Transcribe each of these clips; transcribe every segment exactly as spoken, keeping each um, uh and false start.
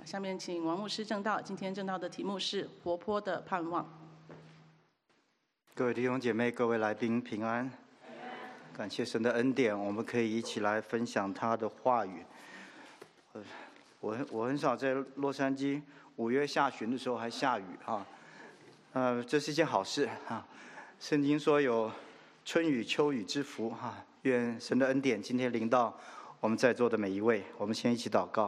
下面请王牧师证道。今天证道的题目是活泼的盼望。 各位弟兄姐妹，各位来宾平安。感谢神的恩典，我们可以一起来分享他的话语。呃、我我很少在洛杉矶五月下旬的时候还下雨哈，呃，这是一件好事哈。圣经说有春雨秋雨之福哈，愿神的恩典今天临到我们在座的每一位。我们先一起祷告。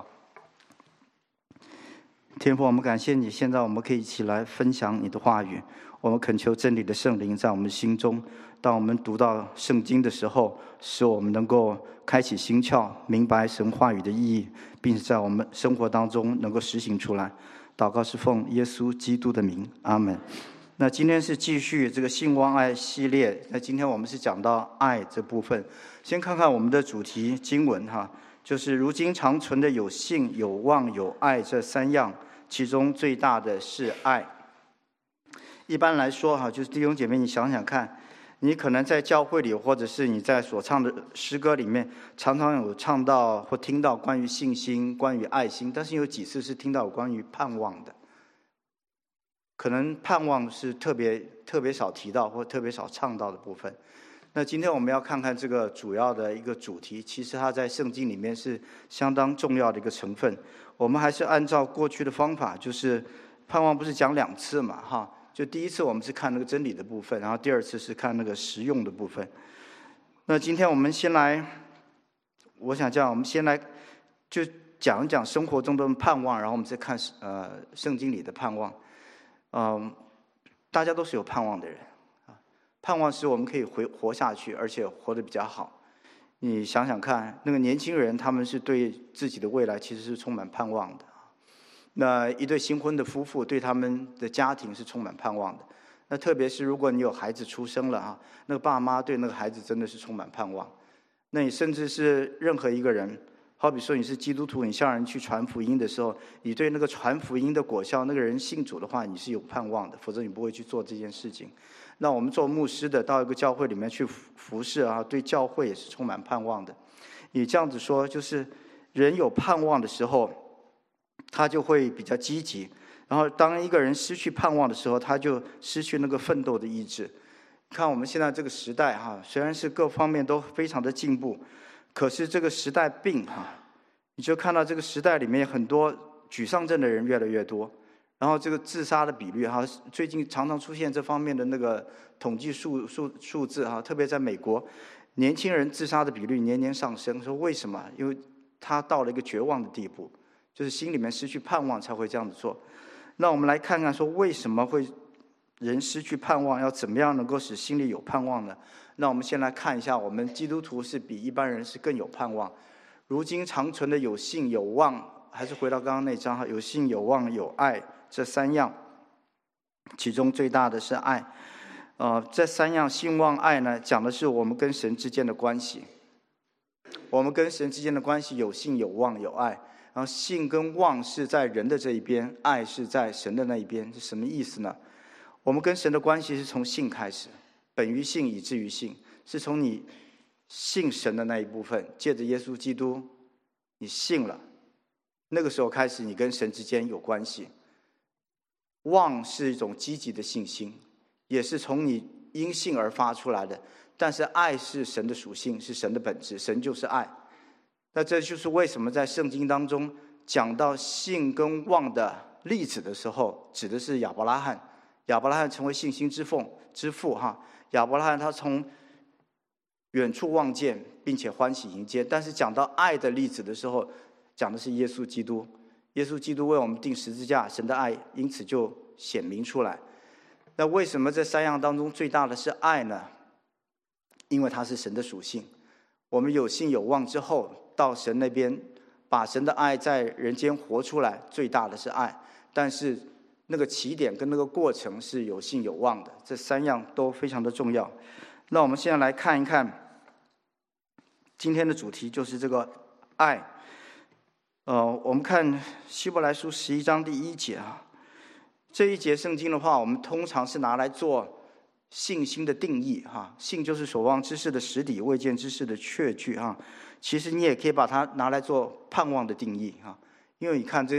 天父，我们感谢你，现在我们可以一起来分享你的话语。我们恳求真理的圣灵在我们心中，当我们读到圣经的时候，使我们能够开启心窍，明白神话语的意义，并且在我们生活当中能够实行出来。祷告是奉耶稣基督的名，阿们。那今天是继续这个信望爱系列，那今天我们是讲到爱这部分。先看看我们的主题经文哈，就是如今常存的有信、有望、有爱这三样，其中最大的是爱。一般来说哈，就是弟兄姐妹，你想想看，你可能在教会里，或者是你在所唱的诗歌里面，常常有唱到或听到关于信心、关于爱心，但是有几次是听到有关于盼望的。可能盼望是特别特别少提到或特别少唱到的部分。那今天我们要看看这个主要的一个主题，其实它在圣经里面是相当重要的一个成分。我们还是按照过去的方法，就是盼望不是讲两次嘛哈。就第一次我们是看那个真理的部分，然后第二次是看那个实用的部分。那今天我们先来，我想这样，我们先来就讲一讲生活中的盼望，然后我们再看呃圣经里的盼望。嗯，大家都是有盼望的人啊，盼望使我们可以活活下去，而且活得比较好。你想想看，那个年轻人他们是对自己的未来其实是充满盼望的。那一对新婚的夫妇对他们的家庭是充满盼望的。那特别是如果你有孩子出生了啊，那个爸妈对那个孩子真的是充满盼望。那你甚至是任何一个人，好比说你是基督徒，你向人去传福音的时候，你对那个传福音的果效，那个人信主的话，你是有盼望的，否则你不会去做这件事情。那我们做牧师的到一个教会里面去服侍啊，对教会也是充满盼望的。你这样子说，就是人有盼望的时候，他就会比较积极。然后当一个人失去盼望的时候，他就失去那个奋斗的意志。看我们现在这个时代哈，虽然是各方面都非常的进步，可是这个时代病哈，你就看到这个时代里面很多沮丧症的人越来越多，然后这个自杀的比率哈，最近常常出现这方面的那个统计数数数字哈，特别在美国，年轻人自杀的比率年年上升。说为什么？因为他到了一个绝望的地步，就是心里面失去盼望才会这样子做。那我们来看看说为什么会人失去盼望，要怎么样能够使心里有盼望呢？那我们先来看一下，我们基督徒是比一般人是更有盼望。如今常存的有信有望，还是回到刚刚那章哈，有信有望有爱这三样，其中最大的是爱。呃，这三样信望爱呢，讲的是我们跟神之间的关系。我们跟神之间的关系有信有望有爱，然后信跟望是在人的这一边，爱是在神的那一边。是什么意思呢？我们跟神的关系是从信开始，本于信以至于信，是从你信神的那一部分，借着耶稣基督你信了，那个时候开始你跟神之间有关系。望是一种积极的信心，也是从你因信而发出来的。但是爱是神的属性，是神的本质，神就是爱。那这就是为什么在圣经当中讲到信跟望的例子的时候，指的是亚伯拉罕。亚伯拉罕成为信心之父之父哈，亚伯拉罕他从远处望见，并且欢喜迎接。但是讲到爱的例子的时候，讲的是耶稣基督。耶稣基督为我们钉十字架，神的爱因此就显明出来。那为什么这三样当中最大的是爱呢？因为它是神的属性。我们有信有望之后，到神那边把神的爱在人间活出来，最大的是爱。但是那个起点跟那个过程是有信有望的，这三样都非常的重要。那我们现在来看一看今天的主题，就是这个爱。呃，我们看希伯来书十一章第一节啊，这一节圣经的话，我们通常是拿来做信心的定义哈。信就是所望之事的实底，未见之事的确据哈。其实你也可以把它拿来做盼望的定义哈，因为你看这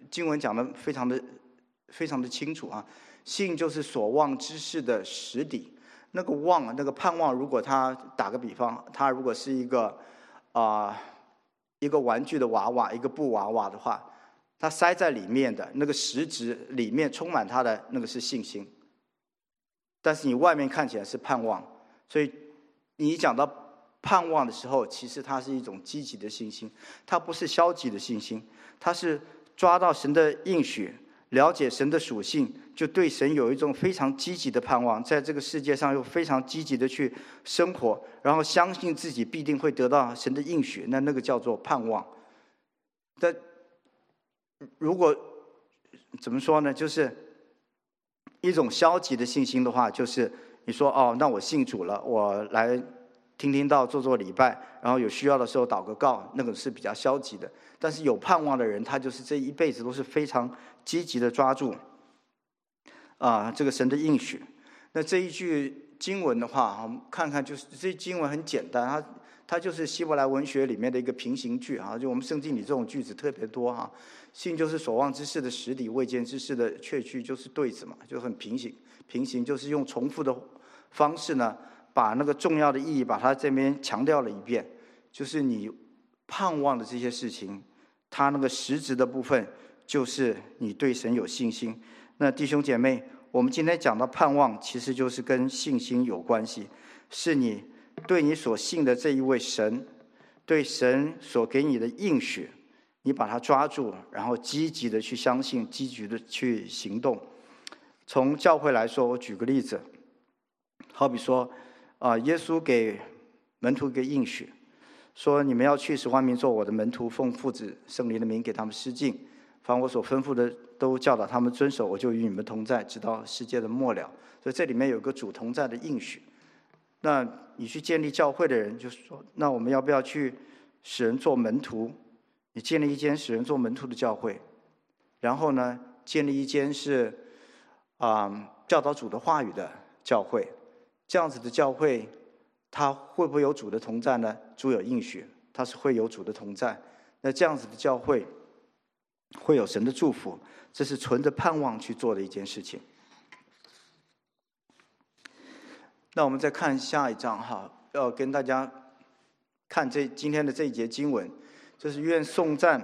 经文讲的非常的非常的清楚啊，信就是所望之事的实底。那个望，那个盼望，如果他打个比方，他如果是一个啊、呃、一个玩具的娃娃，一个布娃娃的话，它塞在里面的那个实质里面充满它的那个是信心，但是你外面看起来是盼望。所以你讲到盼望的时候，其实它是一种积极的信心，它不是消极的信心，它是抓到神的应许，了解神的属性，就对神有一种非常积极的盼望，在这个世界上又非常积极的去生活，然后相信自己必定会得到神的应许，那那个叫做盼望。但如果怎么说呢，就是一种消极的信心的话，就是你说哦，那我信主了，我来听听道，做做礼拜，然后有需要的时候祷个告，那个是比较消极的。但是有盼望的人，他就是这一辈子都是非常积极的抓住啊这个神的应许。那这一句经文的话，我们看看，就是这经文很简单，它它就是希伯来文学里面的一个平行句啊，就我们圣经里这种句子特别多哈。信就是所望之事的实底，未见之事的确据，就是对子嘛，就很平行。平行就是用重复的方式呢，把那个重要的意义把它这边强调了一遍，就是你盼望的这些事情，它那个实质的部分就是你对神有信心。那弟兄姐妹，我们今天讲到盼望，其实就是跟信心有关系，是你对你所信的这一位神，对神所给你的应许，你把它抓住，然后积极的去相信，积极的去行动。从教会来说，我举个例子，好比说啊、呃，耶稣给门徒一个应许，说你们要去使万民做我的门徒，奉父子圣灵的名给他们施浸，凡我所吩咐的都教导他们遵守，我就与你们同在，直到世界的末了。所以这里面有个主同在的应许。那你去建立教会的人，就是说，那我们要不要去使人做门徒？你建立一间使人做门徒的教会，然后呢，建立一间是啊、呃、教导主的话语的教会。这样子的教会，它会不会有主的同在呢？主有应许，它是会有主的同在。那这样子的教会会有神的祝福，这是存着盼望去做的一件事情。那我们再看下一章哈，要跟大家看这今天的这一节经文，这是愿颂赞。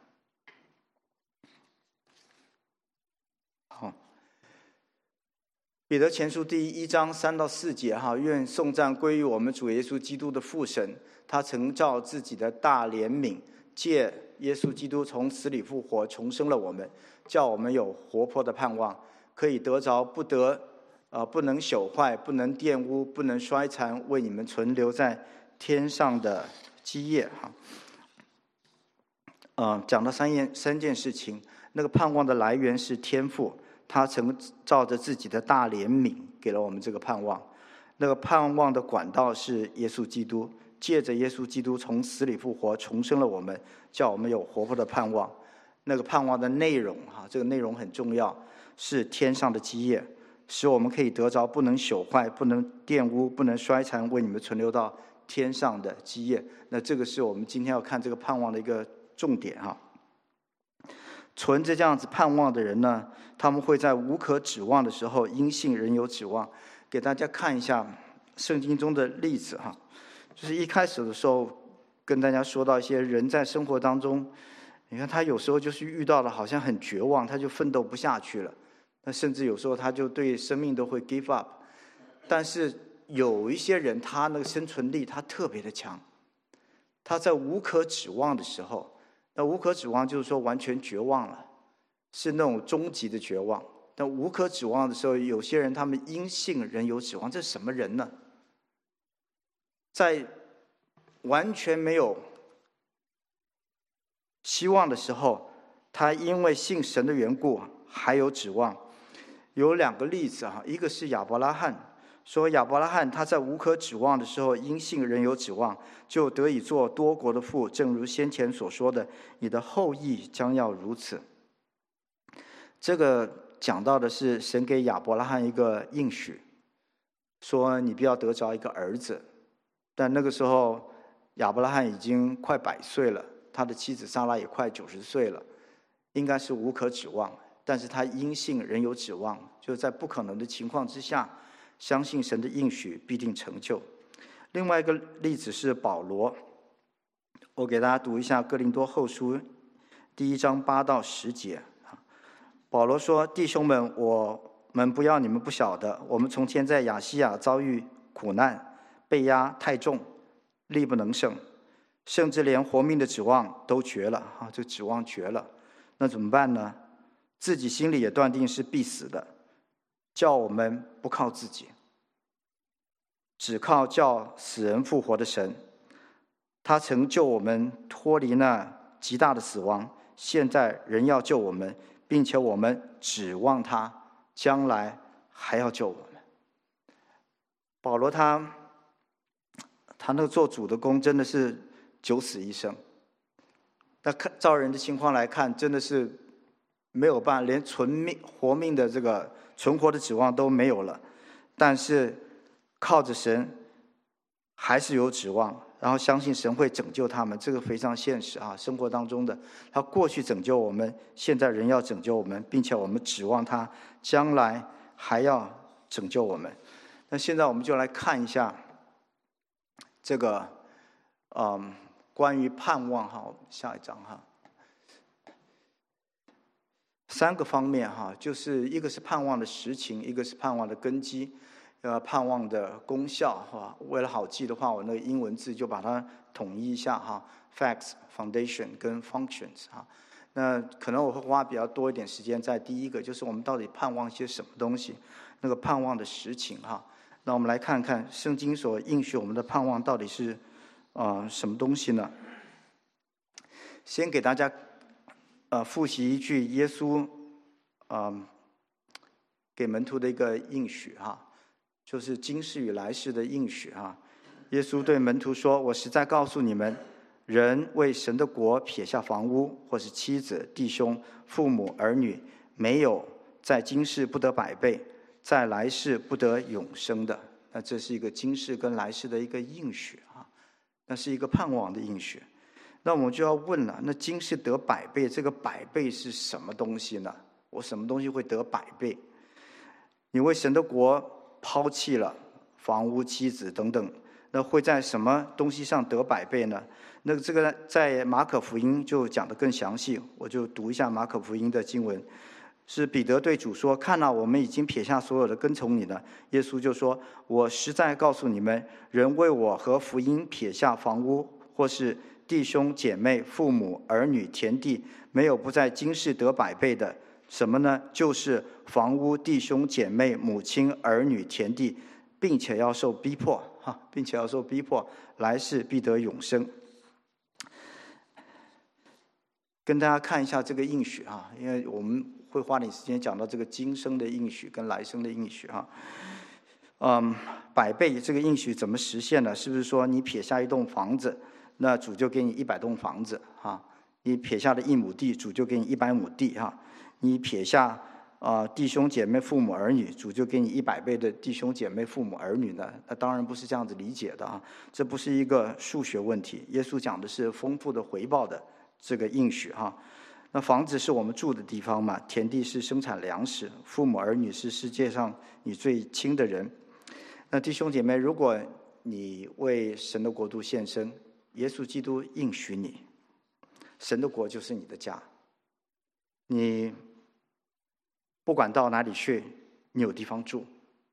好，彼得前书第一章三到四节哈，愿颂赞归于我们主耶稣基督的父神，他曾照自己的大怜悯，借耶稣基督从死里复活，重生了我们，叫我们有活泼的盼望，可以得着不得呃不能朽坏、不能玷污、不能衰残，为你们存留在天上的基业哈。呃，讲了三件三件事情，那个盼望的来源是天父，他曾照着自己的大怜悯给了我们这个盼望。那个盼望的管道是耶稣基督，借着耶稣基督从死里复活，重生了我们，叫我们有活泼的盼望。那个盼望的内容哈，这个内容很重要，是天上的基业，使我们可以得着不能朽坏、不能玷污、不能衰残，为你们存留到天上的基业。那这个是我们今天要看这个盼望的一个重点哈。存着这样子盼望的人呢，他们会在无可指望的时候，因信仍有指望。给大家看一下圣经中的例子哈，就是一开始的时候跟大家说到一些人在生活当中，你看他有时候就是遇到了好像很绝望，他就奋斗不下去了，那甚至有时候他就对生命都会 give up。但是有一些人他那个生存力他特别的强，他在无可指望的时候，那无可指望就是说完全绝望了，是那种终极的绝望。但无可指望的时候，有些人他们因信仍有指望，这是什么人呢？在完全没有希望的时候，他因为信神的缘故还有指望。有两个例子哈，一个是亚伯拉罕，说亚伯拉罕他在无可指望的时候，因信仍有指望，就得以做多国的父，正如先前所说的，你的后裔将要如此。这个讲到的是神给亚伯拉罕一个应许，说你必要得着一个儿子。但那个时候亚伯拉罕已经快百岁了，他的妻子撒拉也快九十岁了， 应该是无可指望，但是他因信仍有指望，就是在不可能的情况之下，相信神的应许必定成就。另外一个例子是保罗，我给大家读一下哥林多后书第一章八到十节。保罗说：“弟兄们，我们不要你们不晓得，我们从前在亚细亚遭遇苦难，被压太重，力不能胜，甚至连活命的指望都绝了啊！这指望绝了，那怎么办呢？自己心里也断定是必死的，叫我们不靠自己，只靠叫死人复活的神。他曾救我们脱离那极大的死亡，现在仍要救我们，并且我们指望他将来还要救我们。”保罗他他那个做主的工真的是九死一生。那看照人的情况来看，真的是没有办法，连存命活命的这个存活的指望都没有了。但是靠着神还是有指望，然后相信神会拯救他们，这个非常现实啊！生活当中的他过去拯救我们，现在人要拯救我们，并且我们指望他将来还要拯救我们。那现在我们就来看一下这个，嗯，关于盼望哈，下一章哈，三个方面哈，就是一个是盼望的实情，一个是盼望的根基。呃，盼望的功效哈，为了好记的话，我那个英文字就把它统一一下哈 ，facts、foundation 跟 functions 哈。那可能我会花比较多一点时间在第一个，就是我们到底盼望些什么东西，那个盼望的实情哈。那我们来看看圣经所应许我们的盼望到底是啊、呃、什么东西呢？先给大家呃复习一句耶稣啊、呃、给门徒的一个应许哈。就是今世与来世的应许啊！耶稣对门徒说：“我实在告诉你们，人为神的国撇下房屋，或是妻子、弟兄、父母、儿女，没有在今世不得百倍，在来世不得永生的。”那这是一个今世跟来世的一个应许啊，那是一个盼望的应许。那我们就要问了：那今世得百倍，这个百倍是什么东西呢？我什么东西会得百倍？你为神的国抛弃了房屋、妻子等等，那会在什么东西上得百倍呢？那这个在马可福音就讲得更详细，我就读一下马可福音的经文。是彼得对主说：“看哪，我们已经撇下所有的跟从你了。”耶稣就说：“我实在告诉你们，人为我和福音撇下房屋，或是弟兄姐妹、父母、儿女、田地，没有不在今世得百倍的。什么呢？就是房屋、弟兄姐妹、母亲、儿女、田地，并且要受逼迫，哈，并且要受逼迫，来世必得永生。”跟大家看一下这个应许啊，因为我们会花点时间讲到这个今生的应许跟来生的应许哈。嗯，百倍这个应许怎么实现呢？是不是说你撇下一栋房子，那主就给你一百栋房子哈？你撇下了一亩地，主就给你一百亩地哈？你撇下啊、呃、弟兄姐妹、父母儿女，主就给你一百倍的弟兄姐妹、父母儿女呢？那当然不是这样子理解的啊，这不是一个数学问题。耶稣讲的是丰富的回报的这个应许哈。那房子是我们住的地方嘛，田地是生产粮食，父母儿女是世界上你最亲的人。那弟兄姐妹，如果你为神的国度献身，耶稣基督应许你，神的国就是你的家。你不管到哪里去，你有地方住，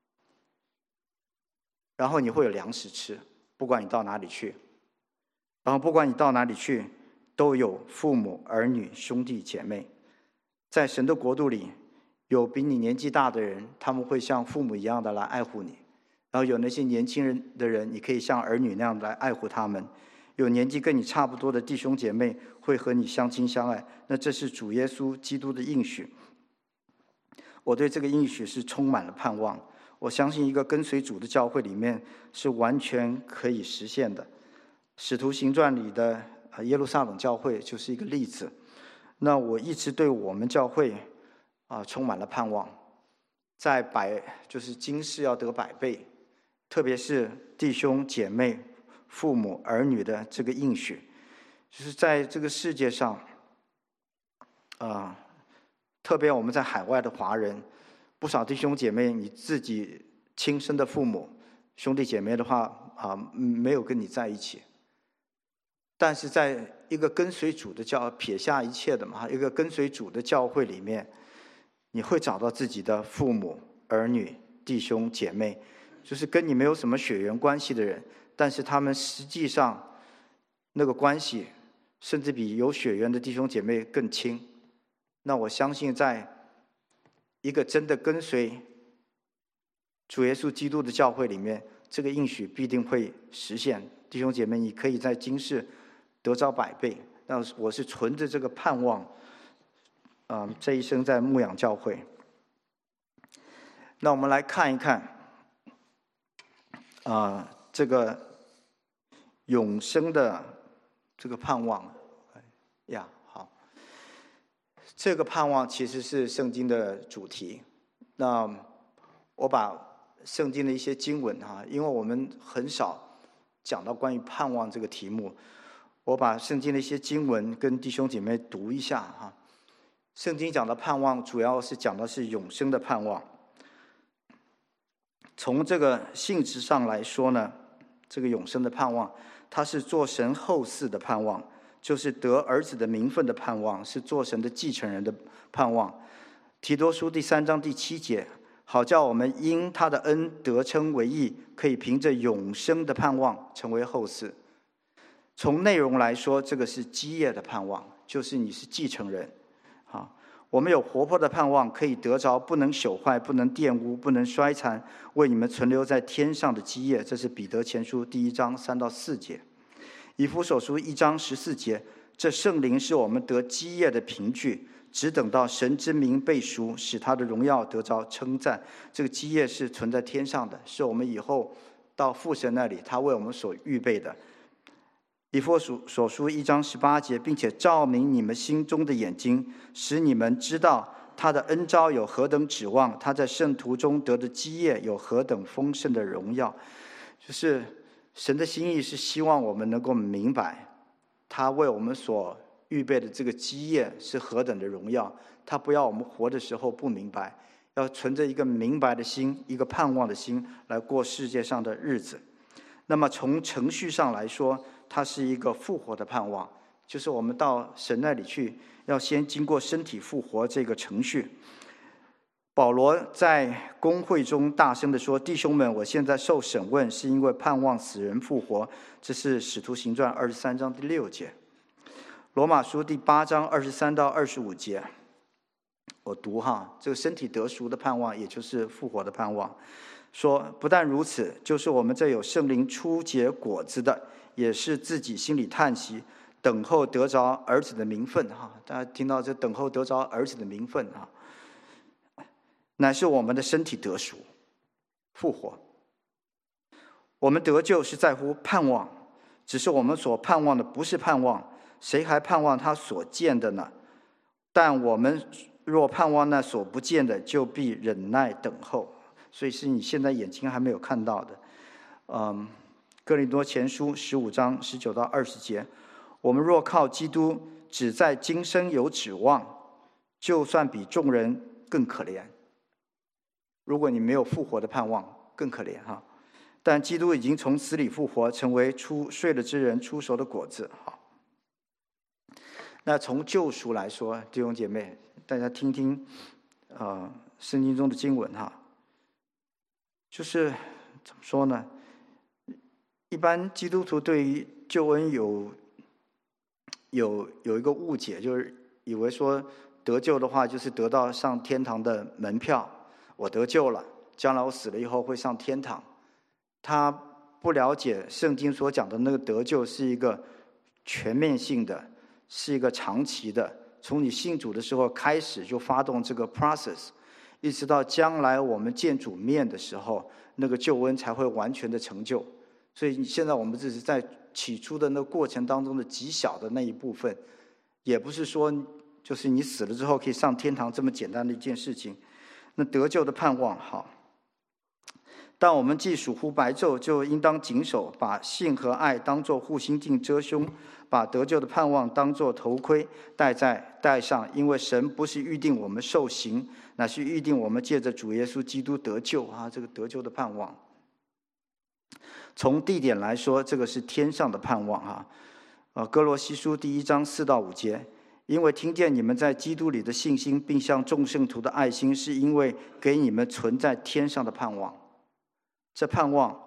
然后你会有粮食吃，不管你到哪里去，然后不管你到哪里去，都有父母、儿女、兄弟姐妹。在神的国度里，有比你年纪大的人，他们会像父母一样的来爱护你；然后有那些年轻人的人，你可以像儿女那样来爱护他们；有年纪跟你差不多的弟兄姐妹，会和你相亲相爱。那这是主耶稣基督的应许。我对这个应许是充满了盼望。我相信一个跟随主的教会里面是完全可以实现的。使徒行传里的耶路撒冷教会就是一个例子。那我一直对我们教会啊充满了盼望，在百就是今世要得百倍，特别是弟兄姐妹、父母儿女的这个应许，就是在这个世界上呃，特别我们在海外的华人，不少弟兄姐妹，你自己亲生的父母、兄弟姐妹的话啊、呃，没有跟你在一起。但是在一个跟随主的教，撇下一切的嘛，一个跟随主的教会里面，你会找到自己的父母、儿女、弟兄姐妹，就是跟你没有什么血缘关系的人，但是他们实际上那个关系，甚至比有血缘的弟兄姐妹更亲。那我相信，在一个真的跟随主耶稣基督的教会里面，这个应许必定会实现。弟兄姐妹，你可以在今世得着百倍。那我是存着这个盼望，啊、呃，这一生在牧养教会。那我们来看一看，啊、呃，这个永生的这个盼望呀。好，这个盼望其实是圣经的主题。那我把圣经的一些经文哈，因为我们很少讲到关于盼望这个题目，我把圣经的一些经文跟弟兄姐妹读一下哈。圣经讲的盼望，主要是讲的是永生的盼望。从这个性质上来说呢，这个永生的盼望，它是做神后嗣的盼望，就是得儿子的名分的盼望，是做神的继承人的盼望。提多书第三章第七节，好叫我们因他的恩得称为义，可以凭着永生的盼望成为后嗣。从内容来说，这个是基业的盼望，就是你是继承人。好，我们有活泼的盼望，可以得着不能朽坏、不能玷污、不能衰残，为你们存留在天上的基业。这是彼得前书第一章三到四节。以弗所书一章十四节，这圣灵是我们得基业的凭据，只等到神之名被赎，使他的荣耀得着称赞。这个基业是存在天上的，是我们以后到父神那里，他为我们所预备的。以弗所书一章十八节，并且照明你们心中的眼睛，使你们知道他的恩召有何等指望，他在圣徒中得的基业有何等丰盛的荣耀。就是神的心意是希望我们能够明白，他为我们所预备的这个基业是何等的荣耀。他不要我们活的时候不明白，要存着一个明白的心，一个盼望的心来过世界上的日子。那么从程序上来说，它是一个复活的盼望，就是我们到神那里去，要先经过身体复活这个程序。保罗在公会中大声地说：“弟兄们，我现在受审问，是因为盼望死人复活。”这是使徒行传二十三章第六节。罗马书第八章二十三到二十五节，我读哈，这个身体得赎的盼望，也就是复活的盼望。说不但如此，就是我们这有圣灵初结果子的，也是自己心里叹息，等候得着儿子的名分哈。大家听到这等候得着儿子的名分啊，乃是我们的身体得赎复活。我们得救是在乎盼望，只是我们所盼望的不是盼望，谁还盼望他所见的呢？但我们若盼望那所不见的，就必忍耐等候。所以是你现在眼睛还没有看到的。嗯，哥林多前书十五章十九到二十节，我们若靠基督只在今生有指望，就算比众人更可怜。如果你没有复活的盼望，更可怜哈。但基督已经从死里复活，成为出睡了之人出熟的果子。好，那从救赎来说，弟兄姐妹，大家听听，呃，圣经中的经文哈。就是怎么说呢？一般基督徒对于救恩有有有一个误解，就是以为说得救的话就是得到上天堂的门票，我得救了，将来我死了以后会上天堂。他不了解圣经所讲的那个得救是一个全面性的，是一个长期的，从你信主的时候开始就发动这个 process。一直到将来我们见主面的时候，那个救恩才会完全的成就。所以现在我们只是在起初的那个过程当中的极小的那一部分，也不是说就是你死了之后可以上天堂这么简单的一件事情。那得救的盼望，好， 但我们既属乎白昼，就应当谨守，把信和爱当作护心镜遮胸，把得救的盼望当作头盔戴在戴上。因为神不是预定我们受刑，乃是预定我们借着主耶稣基督得救啊！这个得救的盼望，从地点来说，这个是天上的盼望啊。呃，哥罗西书第一章四到五节。因为听见你们在基督里的信心，并向众圣徒的爱心，是因为给你们存在天上的盼望。这盼望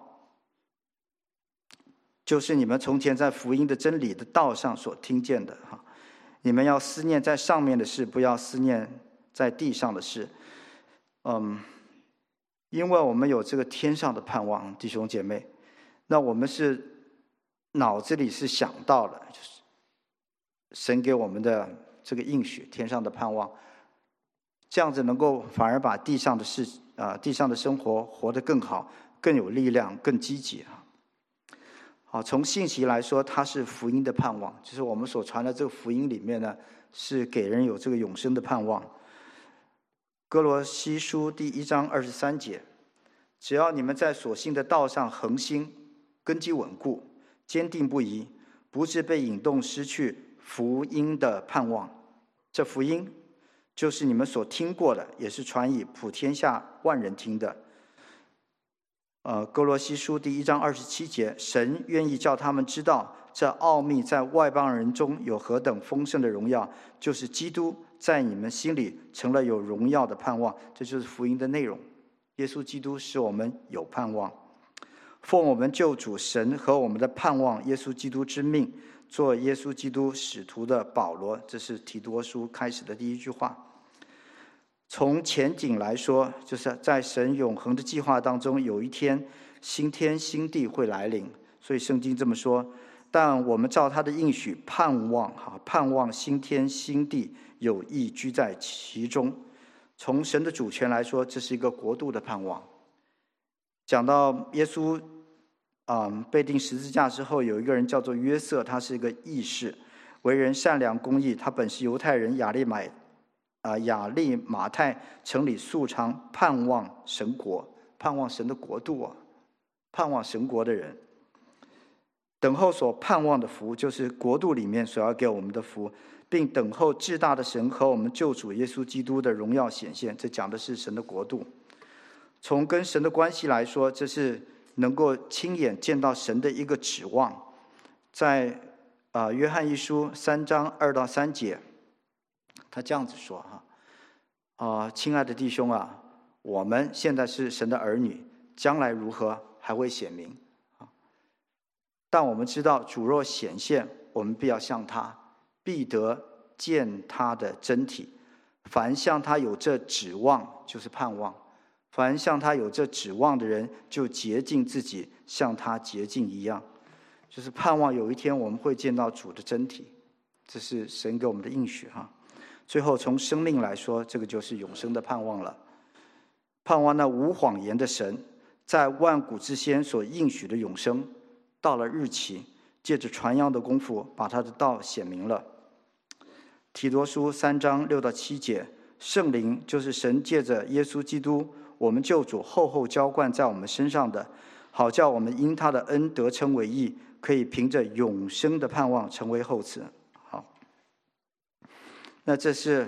就是你们从前在福音的真理的道上所听见的。你们要思念在上面的事，不要思念在地上的事。嗯，因为我们有这个天上的盼望，弟兄姐妹，那我们是脑子里是想到了，就是神给我们的这个应许，天上的盼望，这样子能够反而把地上的事啊、呃，地上的生活活得更好，更有力量，更积极啊。好，从信息来说，它是福音的盼望，就是我们所传的这个福音里面呢，是给人有这个永生的盼望。哥罗西书第一章二十三节，只要你们在所信的道上恒心，根基稳固，坚定不移，不致被引动失去福音的盼望。这福音就是你们所听过的，也是传以普天下万人听的。呃，哥罗西书第一章二十七节，神愿意叫他们知道，这奥秘在外邦人中有何等丰盛的荣耀，就是基督在你们心里成了有荣耀的盼望。这就是福音的内容。耶稣基督使我们有盼望，奉我们救主神和我们的盼望耶稣基督之命，做耶稣基督使徒的保罗。这是提多书开始的第一句话。从前景来说，就是在神永恒的计划当中，有一天新天新地会来临。所以圣经这么说，但我们照他的应许盼望哈，盼望新天新地有义居在其中。从神的主权来说，这是一个国度的盼望。讲到耶稣啊、嗯、被钉十字架之后，有一个人叫做约瑟，他是一个义士，为人善良公义。他本是犹太人亚利买啊亚利马太城里素常盼望神国，盼望神的国度啊，盼望神国的人，等候所盼望的福，就是国度里面所要给我们的福，并等候至大的神和我们救主耶稣基督的荣耀显现。这讲的是神的国度。从跟神的关系来说，这是能够亲眼见到神的一个指望。在啊、呃、约翰一书三章二到三节，他这样子说哈啊、呃，亲爱的弟兄啊，我们现在是神的儿女，将来如何还未显明啊。但我们知道，主若显现，我们必要向他，必得见他的真体。凡向他有这指望，就是盼望。凡向他有这指望的人，就洁净自己，像他洁净一样。就是盼望有一天我们会见到主的真体，这是神给我们的应许哈。最后从生命来说，这个就是永生的盼望了。盼望那无谎言的神，在万古之先所应许的永生，到了日期，借着传扬的功夫，把他的道显明了。提多书三章六到七节，圣灵就是神借着耶稣基督我们救主厚厚浇灌在我们身上的，好叫我们因他的恩得称为义，可以凭着永生的盼望成为后嗣。好，那这是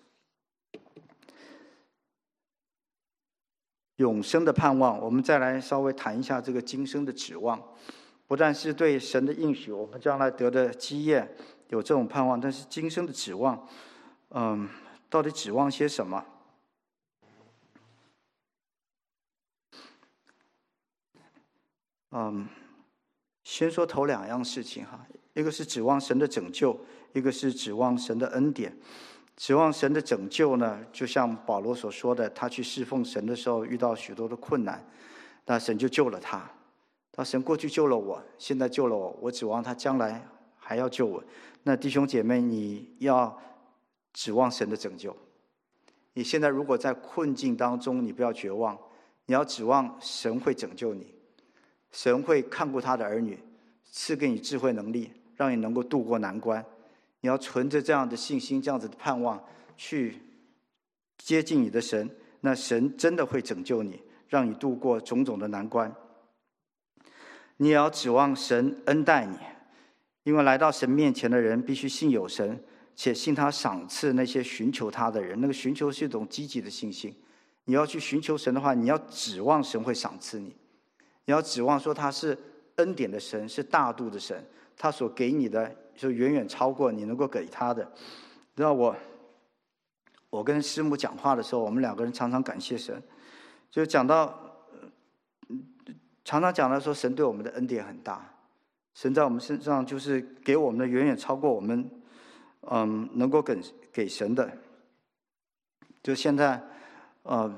永生的盼望。我们再来稍微谈一下这个今生的指望。不但是对神的应许，我们将来得的基业有这种盼望，但是今生的指望，嗯，到底指望些什么？嗯，先说头两样事情哈，一个是指望神的拯救，一个是指望神的恩典。指望神的拯救呢，就像保罗所说的，他去侍奉神的时候遇到许多的困难，那神就救了他。他神过去救了我，现在救了我，我指望他将来还要救我。那弟兄姐妹，你要指望神的拯救。你现在如果在困境当中，你不要绝望，你要指望神会拯救你。神会看顾他的儿女，赐给你智慧能力，让你能够度过难关。你要存着这样的信心，这样子的盼望，去接近你的神，那神真的会拯救你， 让你度过种种的难关。你也要指望神恩待你，因为来到神面前的人必须信有神，且信他赏赐那些寻求他的人。那个寻求是一种积极的信心。你要去寻求神的话，你要指望神会赏赐你，你要指望说他是恩典的神，是大度的神，他所给你的就远远超过你能够给他的。你知道我我跟师母讲话的时候，我们两个人常常感谢神，就讲到常常讲到说神对我们的恩典很大，神在我们身上就是给我们的远远超过我们嗯能够给给神的。就现在呃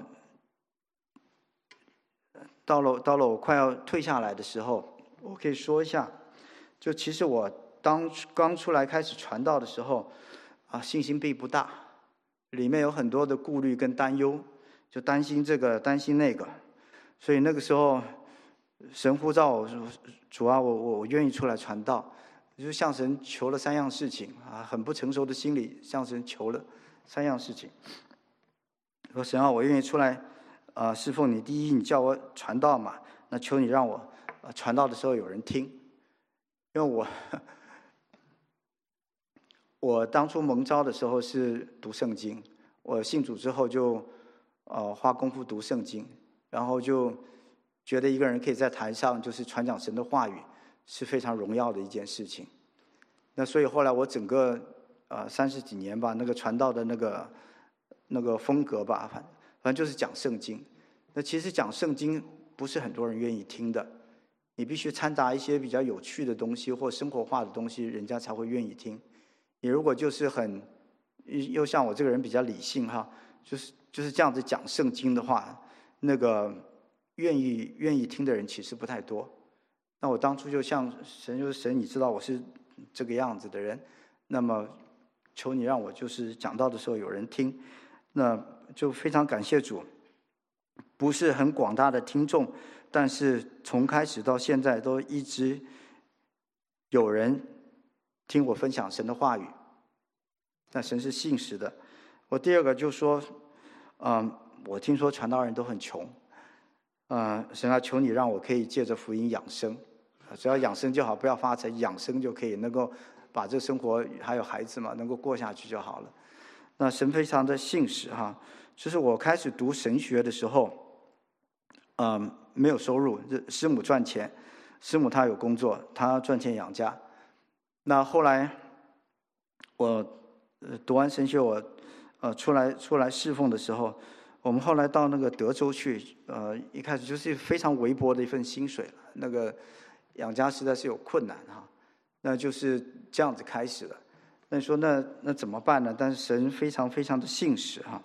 到了到了我快要退下来的时候，我可以说一下，就其实我当刚出来开始传道的时候啊，信心并不大，里面有很多的顾虑跟担忧，就担心这个担心那个，所以那个时候神呼召我说，主啊，我我我愿意出来传道，就向神求了三样事情啊，很不成熟的心理向神求了三样事情。说神啊，我愿意出来啊、呃、侍奉你。第一，你叫我传道嘛，那求你让我、呃、传道的时候有人听，因为我我当初蒙召的时候是读圣经，我信主之后就呃花功夫读圣经，然后就觉得一个人可以在台上就是传讲神的话语是非常荣耀的一件事情。那所以后来我整个呃三十几年吧，那个传道的那个那个风格吧，反反正就是讲圣经。那其实讲圣经不是很多人愿意听的，你必须掺杂一些比较有趣的东西或生活化的东西，人家才会愿意听。你如果就是很又像我这个人比较理性哈，就是就是这样子讲圣经的话，那个愿意愿意听的人其实不太多。那我当初就向神说，神你知道我是这个样子的人，那么求你让我就是讲道的时候有人听，那就非常感谢主，不是很广大的听众，但是从开始到现在都一直有人听我分享神的话语，那神是信实的。我第二个就说，嗯，我听说传道人都很穷，呃，神啊，求你让我可以借着福音养生，只要养生就好，不要发财，养生就可以能够把这生活还有孩子嘛能够过下去就好了。那神非常的信实哈，就是我开始读神学的时候，嗯，没有收入，师母赚钱，师母她有工作，她赚钱养家。那后来我读完神学，我呃出来出来侍奉的时候，我们后来到那个德州去，呃，一开始就是非常微薄的一份薪水了，那个养家实在是有困难哈，那就是这样子开始了。那你说那那怎么办呢？但是神非常非常的信实哈，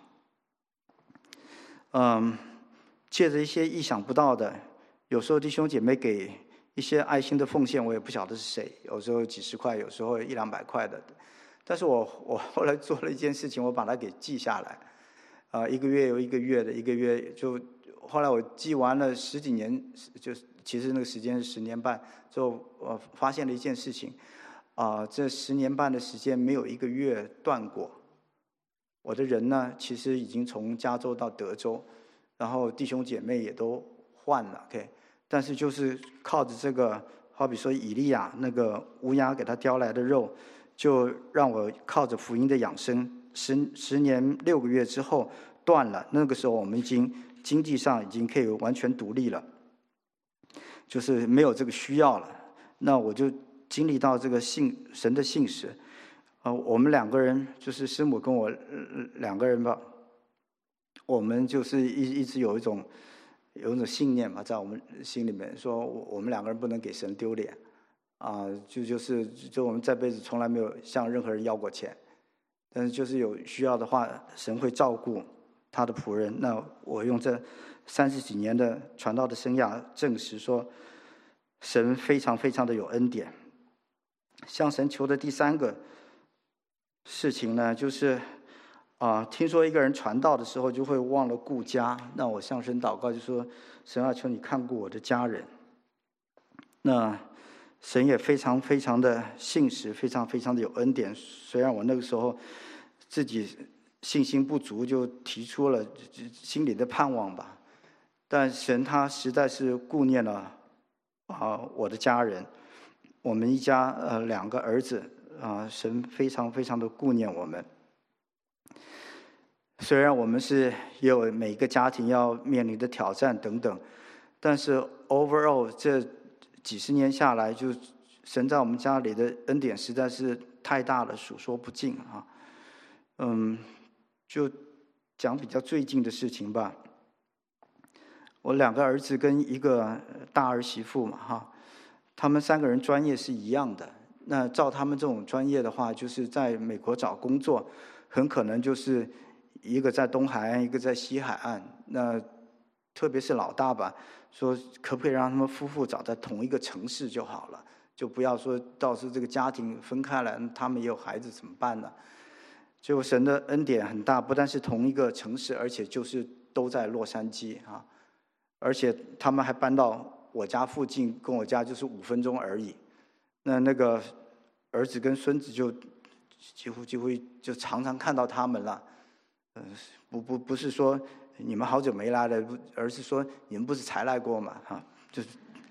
嗯，借着一些意想不到的，有时候弟兄姐妹给一些爱心的奉献，我也不晓得是谁，有时候几十块，有时候一两百块的。但是我我后来做了一件事情，我把它给记下来，啊、呃，一个月有一个月的，一个月就后来我记完了十几年，就其实那个时间是十年半，之后我发现了一件事情，啊、呃，这十年半的时间没有一个月断过。我的人呢，其实已经从加州到德州，然后弟兄姐妹也都换了 ，OK。但是就是靠着这个，好比说以利亚那个乌鸦给他叼来的肉，就让我靠着福音的养生，十十年六个月之后断了。那个时候我们已经经济上已经可以完全独立了，就是没有这个需要了。那我就经历到这个信神的信实。呃，我们两个人就是师母跟我、呃、两个人吧，我们就是一一直有一种有一种信念嘛，在我们心里面说，我我们两个人不能给神丢脸，啊、呃，就就是就我们这辈子从来没有向任何人要过钱，但是就是有需要的话，神会照顾他的仆人。那我用这三十几年的传道的生涯证实说，神非常非常的有恩典。向神求的第三个事情呢，就是啊、呃，听说一个人传道的时候就会忘了顾家，那我向神祷告，就说神啊，求你看顾我的家人。那神也非常非常的信实，非常非常的有恩典。虽然我那个时候自己信心不足，就提出了心里的盼望吧， 但神他实在是顾念了啊我的家人，我们一家呃两个儿子啊，神非常非常的顾念我们。虽然我们是也有每个家庭要面临的挑战等等，但是 overall 这几十年下来，就神在我们家里的恩典实在是太大了，数说不尽啊。嗯，就讲比较最近的事情吧。我两个儿子跟一个大儿媳妇嘛，哈，他们三个人专业是一样的。那照他们这种专业的话，就是在美国找工作，很可能就是一个在东海岸，一个在西海岸。那特别是老大吧，说可不可以让他们夫妇找在同一个城市就好了，就不要说到时候这个家庭分开了，他们也有孩子怎么办呢？结果神的恩典很大，不但是同一个城市，而且就是都在洛杉矶啊，而且他们还搬到我家附近，跟我家就是五分钟而已。那那个儿子跟孙子就几乎几乎就常常看到他们了。呃，不不不是说你们好久没来了，而是说你们不是才来过嘛？哈，就是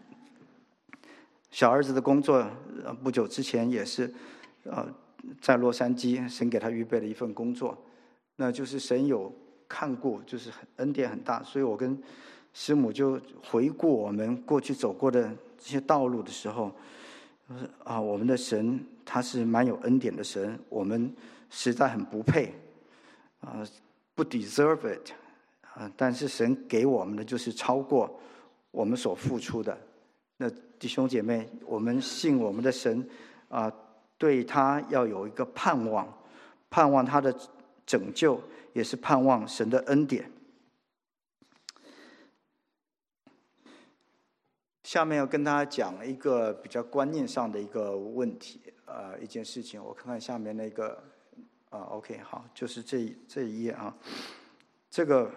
小儿子的工作，不久之前也是，呃，在洛杉矶，神给他预备了一份工作，那就是神有看顾，就是恩典很大。所以我跟师母就回顾我们过去走过的这些道路的时候，啊，我们的神他是蛮有恩典的神，我们实在很不配，啊，不 deserve it。啊，但是神给我们的就是超过我们所付出的。那弟兄姐妹，我们信我们的神，啊，对他要有一个盼望，盼望他的拯救，也是盼望神的恩典。下面要跟大家讲一个比较观念上的一个问题，呃，一件事情。我看看下面那个，啊 ，OK， 好，就是这这一页啊，这个。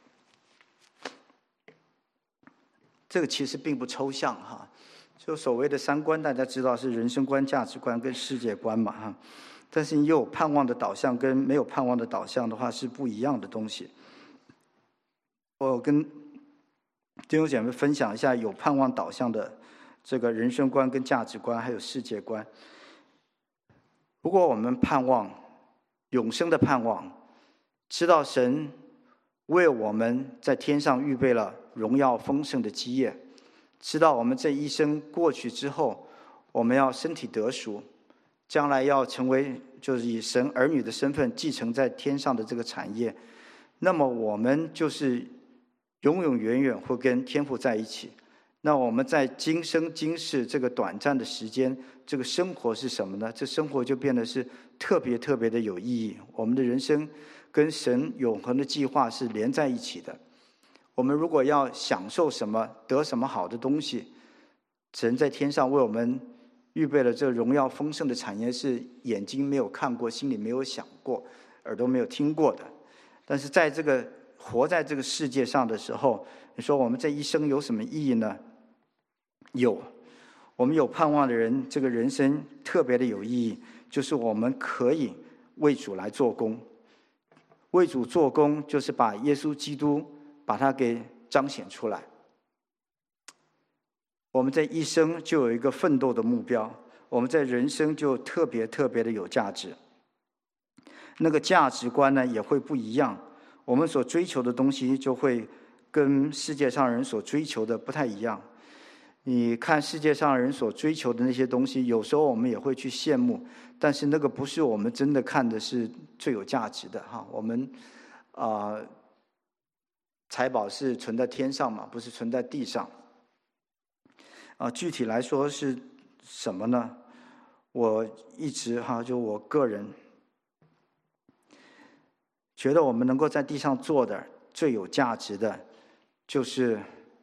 这个其实并不抽象哈，就所谓的三观，大家知道是人生观、价值观跟世界观嘛哈。但是你有盼望的导向跟没有盼望的导向的话是不一样的东西。我跟弟兄姐妹分享一下有盼望导向的这个人生观跟价值观还有世界观。如果我们盼望永生的盼望，知道神为我们在天上预备了荣耀丰盛的基业，知道我们这一生过去之后，我们要身体得赎，将来要成为就是以神儿女的身份继承在天上的这个产业，那么我们就是永永远远会跟天父在一起。那我们在今生今世这个短暂的时间，这个生活是什么呢？这生活就变得是特别特别的有意义。我们的人生跟神永恒的计划是连在一起的。我们如果要享受什么，得什么好的东西，神在天上为我们预备了这荣耀丰盛的产业，是眼睛没有看过，心里没有想过，耳朵没有听过的。但是在这个活在这个世界上的时候，你说我们这一生有什么意义呢？有，我们有盼望的人，这个人生特别的有意义，就是我们可以为主来做工。为主做工，就是把耶稣基督把它给彰显出来。我们这一生就有一个奋斗的目标，我们在人生就特别特别的有价值。那个价值观呢也会不一样，我们所追求的东西就会跟世界上人所追求的不太一样。你看世界上人所追求的那些东西，有时候我们也会去羡慕，但是那个不是我们真的看的是最有价值的哈。我们啊、呃，财宝是存在天上嘛，不是存在地上。啊、呃，具体来说是什么呢？我一直哈，就我个人觉得，我们能够在地上做的最有价值的，就是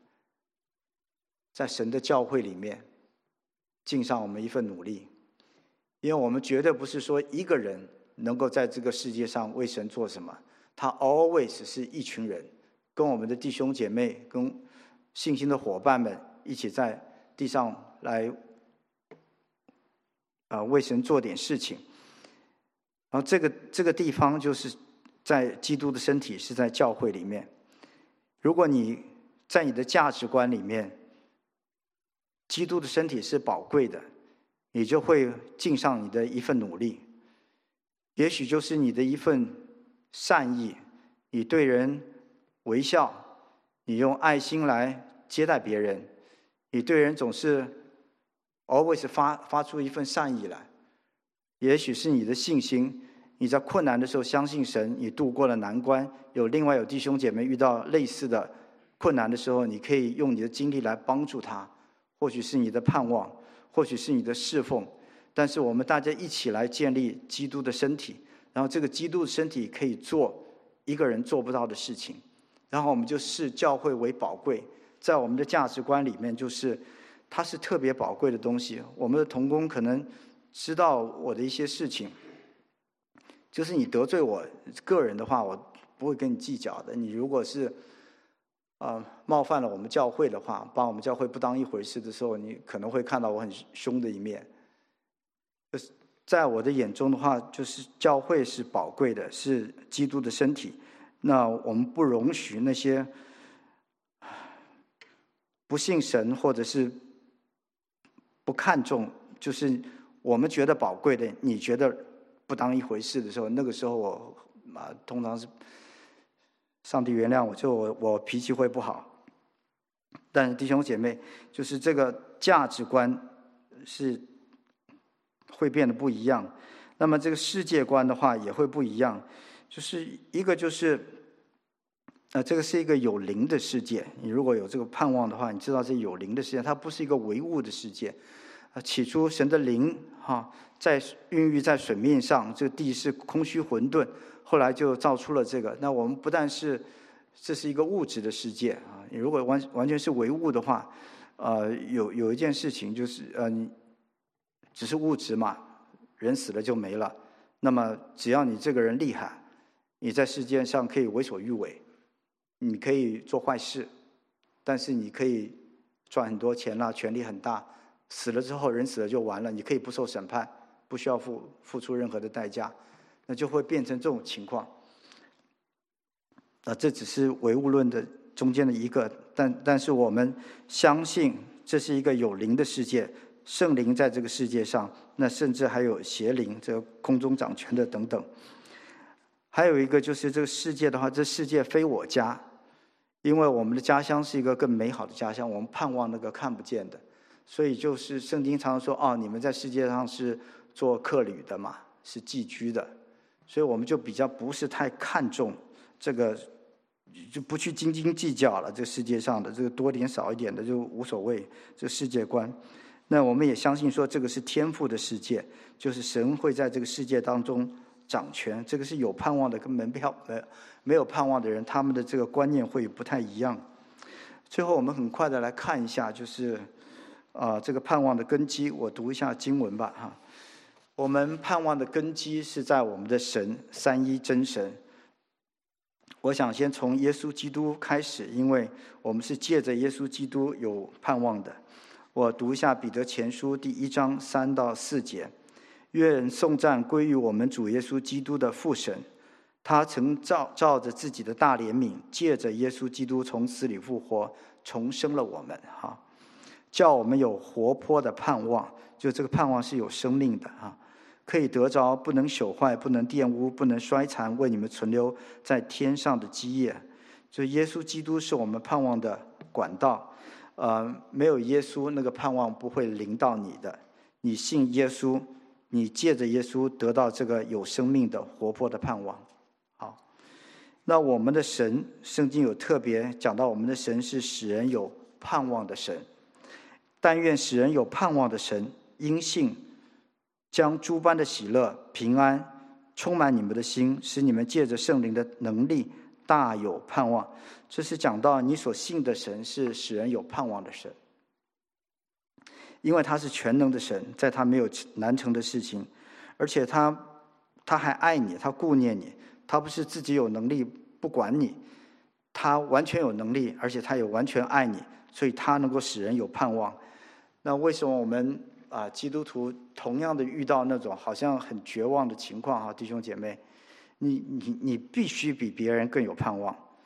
在神的教会里面尽上我们一份努力。因为我们绝对不是说一个人能够在这个世界上为神做什么，他 always 是一群人，跟我们的弟兄姐妹跟信心的伙伴们一起在地上来啊、呃、为神做点事情。然后这个这个地方就是在基督的身体，是在教会里面。如果你在你的价值观里面，基督的身体是宝贵的，你就会尽上你的一份努力。也许就是你的一份善意，你对人微笑，你用爱心来接待别人，你对人总是 always 发发出一份善意来。也许是你的信心，你在困难的时候相信神，你度过了难关。有另外有弟兄姐妹遇到类似的困难的时候，你可以用你的精力来帮助他。或许是你的盼望，或许是你的侍奉，但是我们大家一起来建立基督的身体，然后这个基督的身体可以做一个人做不到的事情，然后我们就视教会为宝贵。在我们的价值观里面，就是它是特别宝贵的东西。我们的同工可能知道我的一些事情，就是你得罪我个人的话，我不会跟你计较的。你如果是呃冒犯了我们教会的话，把我们教会不当一回事的时候，你可能会看到我很凶的一面。在我的眼中的话，就是教会是宝贵的，是基督的身体。那我们不容许那些不信神或者是不看重，就是我们觉得宝贵的，你觉得不当一回事的时候，那个时候我啊，通常是上帝原谅我，就我我脾气会不好。但是弟兄姐妹，就是这个价值观是会变得不一样。那么这个世界观的话也会不一样，就是一个就是呃，这个是一个有灵的世界。你如果有这个盼望的话，你知道这有灵的世界，它不是一个唯物的世界。啊，起初神的灵哈，在孕育在水面上，这个地是空虚混沌，后来就造出了这个。那我们不但是这是一个物质的世界啊，如果完完全是唯物的话，呃，有有一件事情就是呃，你只是物质嘛，人死了就没了。那么只要你这个人厉害，你在世界上可以为所欲为，你可以做坏事，但是你可以赚很多钱啦，权力很大。死了之后，人死了就完了，你可以不受审判，不需要付付出任何的代价，那就会变成这种情况。啊，这只是唯物论的中间的一个，但但是我们相信这是一个有灵的世界，圣灵在这个世界上，那甚至还有邪灵，这个空中掌权的等等。还有一个就是这个世界的话，这世界非我家，因为我们的家乡是一个更美好的家乡，我们盼望那个看不见的。所以就是圣经常说，哦，你们在世界上是做客旅的嘛，是寄居的，所以我们就比较不是太看重这个，就不去斤斤计较了。这世界上的这个多点少一点的就无所谓，这个世界观。那我们也相信说，这个是天父的世界，就是神会在这个世界当中掌权。这个是有盼望的，跟门票没没有盼望的人，他们的这个观念会不太一样。最后我们很快的来看一下，就是啊、呃，这个盼望的根基，我读一下经文吧哈。我们盼望的根基是在我们的神三一真神。我想先从耶稣基督开始，因为我们是借着耶稣基督有盼望的。我读一下彼得前书第一章三到四节：愿颂赞归于我们主耶稣基督的父神，他曾照照着自己的大怜悯，借着耶稣基督从死里复活，重生了我们哈。叫我们有活泼的盼望，就这个盼望是有生命的啊，可以得着不能朽坏、不能玷污、不能衰残，为你们存留在天上的基业。所以耶稣基督是我们盼望的管道，呃，没有耶稣，那个盼望不会临到你的。你信耶稣，你借着耶稣得到这个有生命的活泼的盼望。好，那我们的神，圣经有特别讲到，我们的神是使人有盼望的神。但愿使人有盼望的神，因信将诸般的喜乐、平安充满你们的心，使你们借着圣灵的能力大有盼望。这是讲到你所信的神是使人有盼望的神，因为他是全能的神，在他没有难成的事情，而且他他还爱你，他顾念你，他不是自己有能力不管你，他完全有能力，而且他也完全爱你，所以他能够使人有盼望。那为什么我们啊基督徒同样的遇到那种好像很绝望的情况啊，弟兄姐妹，你你你必须比别人更有盼望，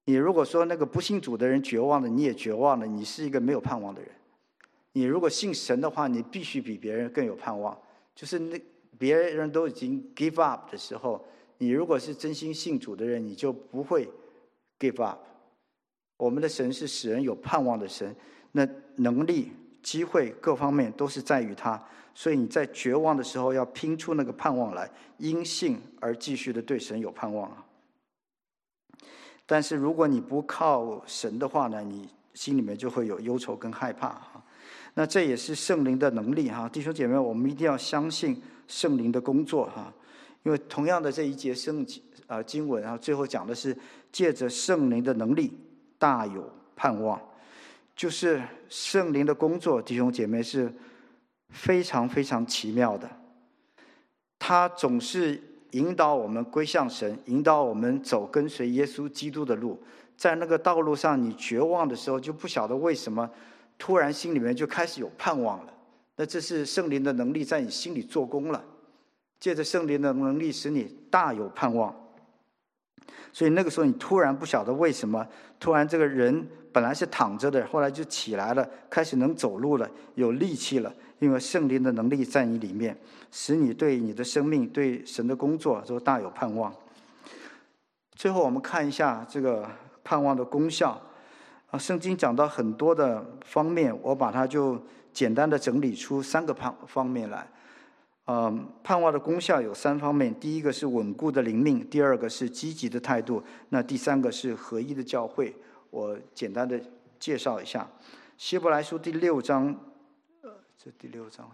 你如果说那个不信主的人绝望了，你也绝望了，你是一个没有盼望的人。你如果信神的话，你必须比别人更有盼望。就是那别人都已经 give up 的时候，你如果是真心信主的人，你就不会 give up。我们的神是使人有盼望的神，那能力、机会各方面都是在于他。所以你在绝望的时候，要拼出那个盼望来，因信而继续的对神有盼望啊。但是如果你不靠神的话呢，你心里面就会有忧愁跟害怕。那这也是圣灵的能力哈，弟兄姐妹，我们一定要相信圣灵的工作哈。因为同样的这一节圣啊经文啊，最后讲的是借着圣灵的能力大有盼望，就是圣灵的工作，弟兄姐妹是非常非常奇妙的。他总是引导我们归向神，引导我们走跟随耶稣基督的路。在那个道路上你绝望的时候，就不晓得为什么突然心里面就开始有盼望了。那这是圣灵的能力在你心里做工了，借着圣灵的能力使你大有盼望。所以那个时候你突然不晓得为什么，突然这个人本来是躺着的，后来就起来了，开始能走路了，有力气了，因为圣灵的能力在你里面，使你对你的生命、对神的工作都大有盼望。最后我们看一下这个盼望的功效啊，圣经讲到很多的方面，我把它就简单的整理出三个方面来。嗯，盼望的功效有三方面，第一个是稳固的灵命，第二个是积极的态度，那第三个是合一的教会。我简单的介绍一下希伯来书第六章，呃，这第六章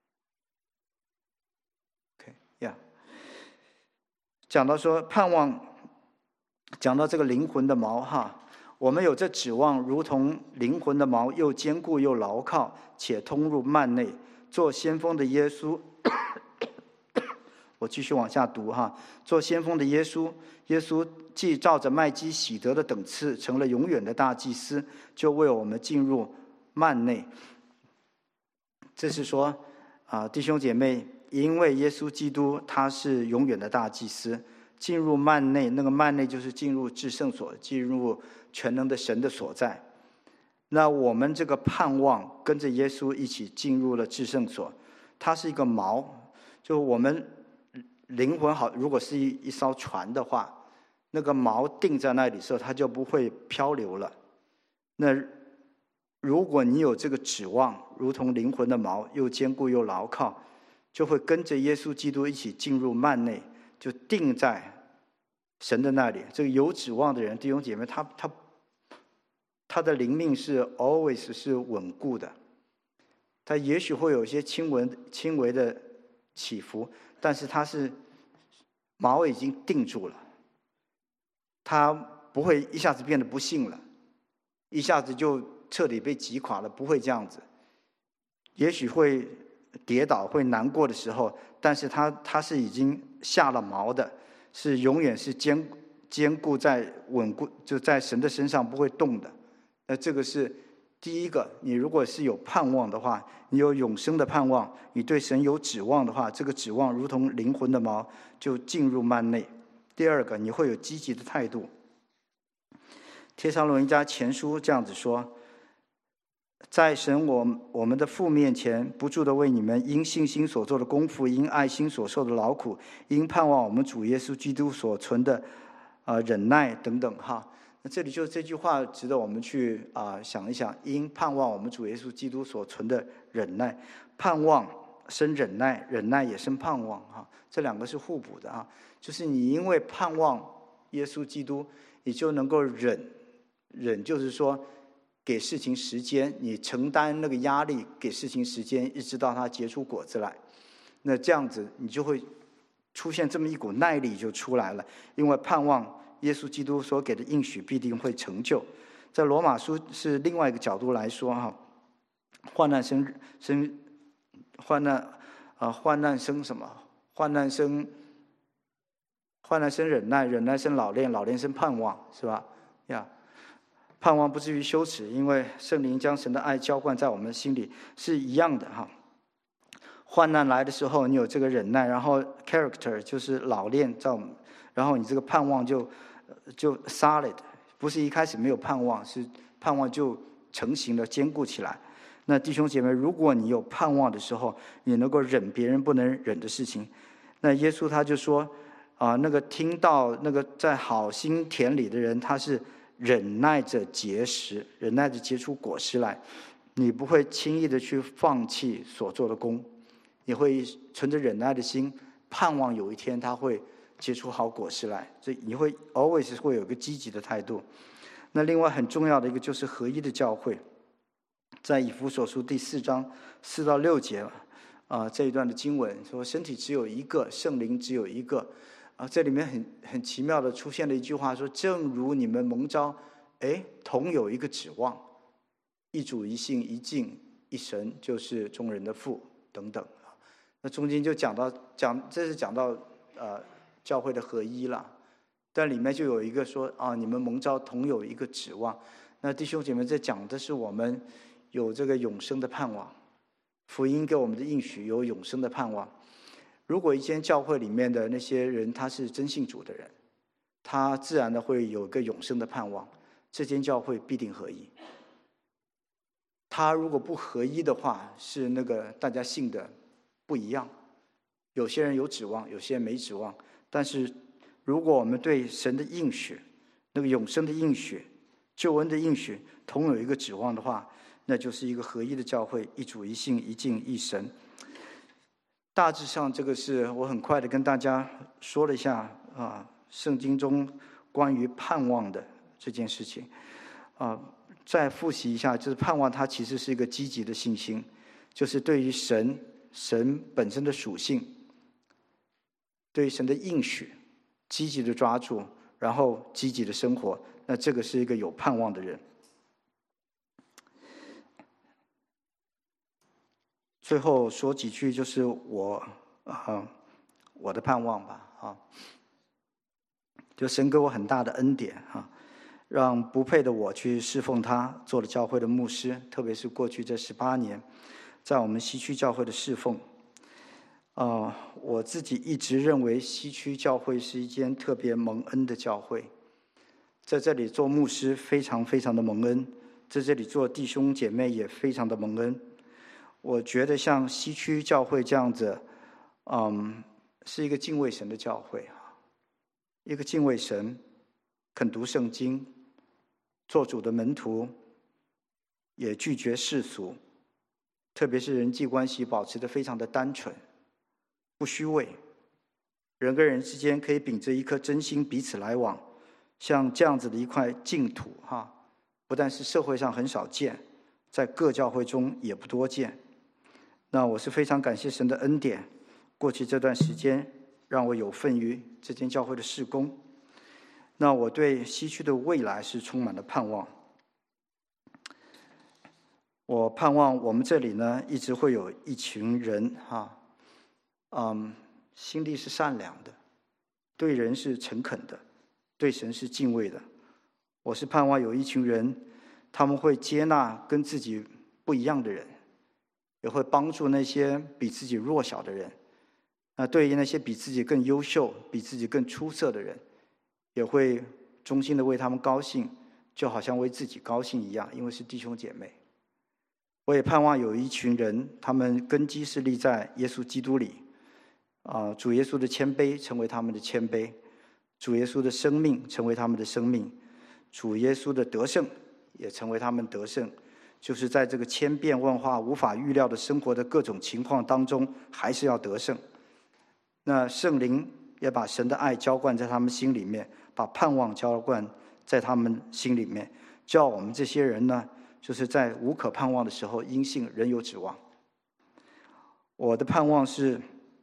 OK 呀、yeah ，讲到说盼望，讲到这个灵魂的锚哈，我们有这指望，如同灵魂的锚，又坚固又牢靠，且通入幔内。做先锋的耶稣我继续往下读哈，做先锋的耶稣，耶稣既照着麦基洗德的等次，成了永远的大祭司，就为我们进入幔内。这是说啊，弟兄姐妹，因为耶稣基督他是永远的大祭司，进入幔内，那个幔内就是进入至圣所，进入全能的神的所在。那我们这个盼望跟着耶稣一起进入了至圣所，它是一个锚，就我们灵魂好，如果是一一艘船的话，那个锚定在那里的时候，它就不会漂流了。那如果你有这个指望，如同灵魂的锚，又坚固又牢靠，就会跟着耶稣基督一起进入幔内，就定在神的那里。这个有指望的人，弟兄姐妹，他他他的灵命是 always 是稳固的，他也许会有一些轻微轻微的起伏，但是他是锚已经定住了，他不会一下子变得不幸了，一下子就彻底被击垮了，不会这样子。也许会跌倒会难过的时候，但是他他是已经下了锚的，是永远是坚坚固在稳固，就在神的身上不会动的。那这个是第一个，你如果是有盼望的话，你有永生的盼望，你对神有指望的话，这个指望如同灵魂的锚，就进入幔内。第二个，你会有积极的态度。帖撒罗尼迦前书这样子说，在神我我们的父面前，不住的为你们因信心所做的功夫，因爱心所受的劳苦，因盼望我们主耶稣基督所存的呃忍耐等等哈。那这里就这句话值得我们去啊、呃、想一想，因盼望我们主耶稣基督所存的忍耐，盼望生忍耐，忍耐也生盼望哈，这两个是互补的啊。就是你因为盼望耶稣基督，你就能够忍，忍就是说给事情时间，你承担那个压力，给事情时间，一直到它结出果子来。那这样子你就会出现这么一股耐力就出来了，因为盼望耶稣基督所给的应许必定会成就。在罗马书是另外一个角度来说哈，患难生生患难啊、呃，患难生什么？患难生患难生忍耐，忍耐生老练，老练生盼望，是吧？呀，盼望不至于羞耻，因为圣灵将神的爱浇灌在我们心里，是一样的哈。患难来的时候，你有这个忍耐，然后 character 就是老练在我们，然后你这个盼望就就 solid 不是一开始没有盼望，是盼望就成型了，坚固起来。那弟兄姐妹，如果你有盼望的时候，你能够忍别人不能忍的事情，那耶稣他就说啊，那个听到那个在好心田里的人，他是忍耐着结实，忍耐着结出果实来。你不会轻易的去放弃所做的工，你会存着忍耐的心，盼望有一天他会结出好果实来。所以你会 always 会有一个积极的态度。那另外很重要的一个就是合一的教会，在以弗所书第四章四到六节啊、呃、这一段的经文说，身体只有一个，圣灵只有一个啊、呃，这里面很很奇妙的出现了一句话说，正如你们蒙召，哎，同有一个指望。一主一信一敬一神，就是众人的父等等。那中间就讲到讲，这是讲到呃教会的合一了，但里面就有一个说啊，你们蒙召同有一个指望。那弟兄姐妹，这讲的是我们有这个永生的盼望，福音给我们的应许有永生的盼望。如果一间教会里面的那些人他是真信主的人，他自然的会有一个永生的盼望，这间教会必定合一。他如果不合一的话，是那个大家信的不一样，有些人有指望，有些人没指望。但是如果我们对神的应许，那个永生的应许，救恩的应许同有一个指望的话，那就是一个合一的教会，一主一信一敬一神。大致上这个是我很快的跟大家说了一下啊，圣经中关于盼望的这件事情啊。再复习一下，就是盼望它其实是一个积极的信心，就是对于神神本身的属性，对于神的应许积极的抓住，然后积极的生活，那这个是一个有盼望的人。最后说几句，就是我啊我的盼望吧啊，就神给我很大的恩典啊，让不配的我去侍奉他，做了教会的牧师，特别是过去这十八年，在我们西区教会的侍奉。啊、呃，我自己一直认为西区教会是一间特别蒙恩的教会，在这里做牧师非常非常的蒙恩，在这里做弟兄姐妹也非常的蒙恩。我觉得像西区教会这样子，嗯，是一个敬畏神的教会，一个敬畏神、肯读圣经、做主的门徒，也拒绝世俗，特别是人际关系保持得非常的单纯，不虚伪，人跟人之间可以秉着一颗真心彼此来往，像这样子的一块净土哈，不但是社会上很少见，在各教会中也不多见。那我是非常感谢神的恩典，过去这段时间让我有份于这间教会的事工。那我对西区的未来是充满了盼望。我盼望我们这里呢，一直会有一群人哈，嗯，心地是善良的，对人是诚恳的，对神是敬畏的。我是盼望有一群人，他们会接纳跟自己不一样的人，也会帮助那些比自己弱小的人。那对于那些比自己更优秀、比自己更出色的人，也会衷心的为他们高兴，就好像为自己高兴一样，因为是弟兄姐妹。我也盼望有一群人，他们根基是立在耶稣基督里，啊，主耶稣的谦卑成为他们的谦卑，主耶稣的生命成为他们的生命，主耶稣的得胜也成为他们得胜。就是在这个千变万化、无法预料的生活的各种情况当中，还是要得胜。那圣灵也把神的爱浇灌在他们心里面，把盼望浇灌在他们心里面，叫我们这些人呢，就是在无可盼望的时候，因信仍有指望。我的盼望是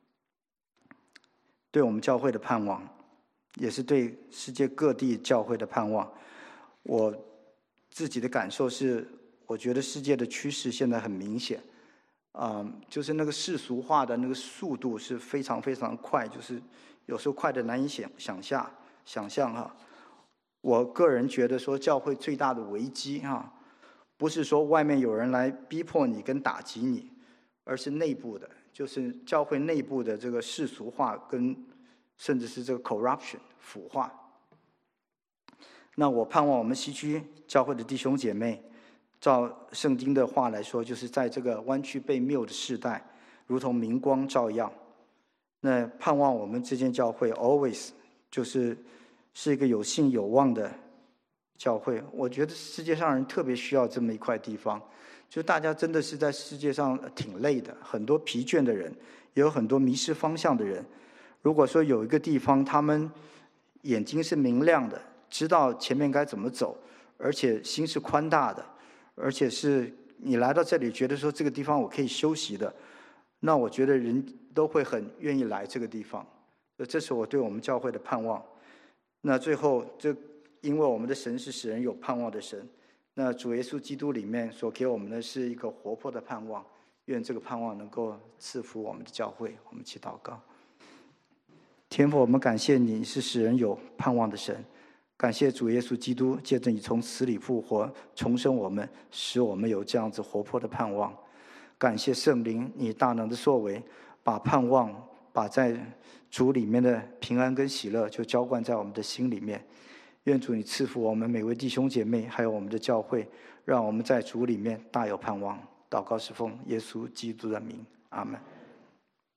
对我们教会的盼望，也是对世界各地教会的盼望。我自己的感受是，我觉得世界的趋势现在很明显，嗯，就是那个世俗化的那个速度是非常非常快，就是有时候快的难以想想象想象哈。我个人觉得说，教会最大的危机哈，不是说外面有人来逼迫你跟打击你，而是内部的，就是教会内部的这个世俗化跟甚至是这个 corruption 腐化。 那我盼望我们西区教会的弟兄姐妹，照圣经的话来说，就是在这个弯曲被谬的世代，如同明光照耀。那盼望我们这间教会 always 就是是一个有信有望的教会。我觉得世界上人特别需要这么一块地方，就大家真的是在世界上挺累的，很多疲倦的人，也有很多迷失方向的人。如果说有一个地方，他们眼睛是明亮的，知道前面该怎么走，而且心是宽大的，而且是你来到这里觉得说这个地方我可以休息的，那我觉得人都会很愿意来这个地方。这是我对我们教会的盼望。那最后，这因为我们的神是使人有盼望的神，那主耶稣基督里面所给我们的是一个活泼的盼望，愿这个盼望能够赐福我们的教会。我们一起祷告。天父，我们感谢你是使人有盼望的神，感谢主耶稣基督借着你从死里复活重生我们，使我们有这样子活泼的盼望。感谢圣灵你大能的作为，把盼望把在主里面的平安跟喜乐就浇灌在我们的心里面。愿主你赐福我们每位弟兄姐妹，还有我们的教会，让我们在主里面大有盼望。祷告是奉耶稣基督的名，阿们。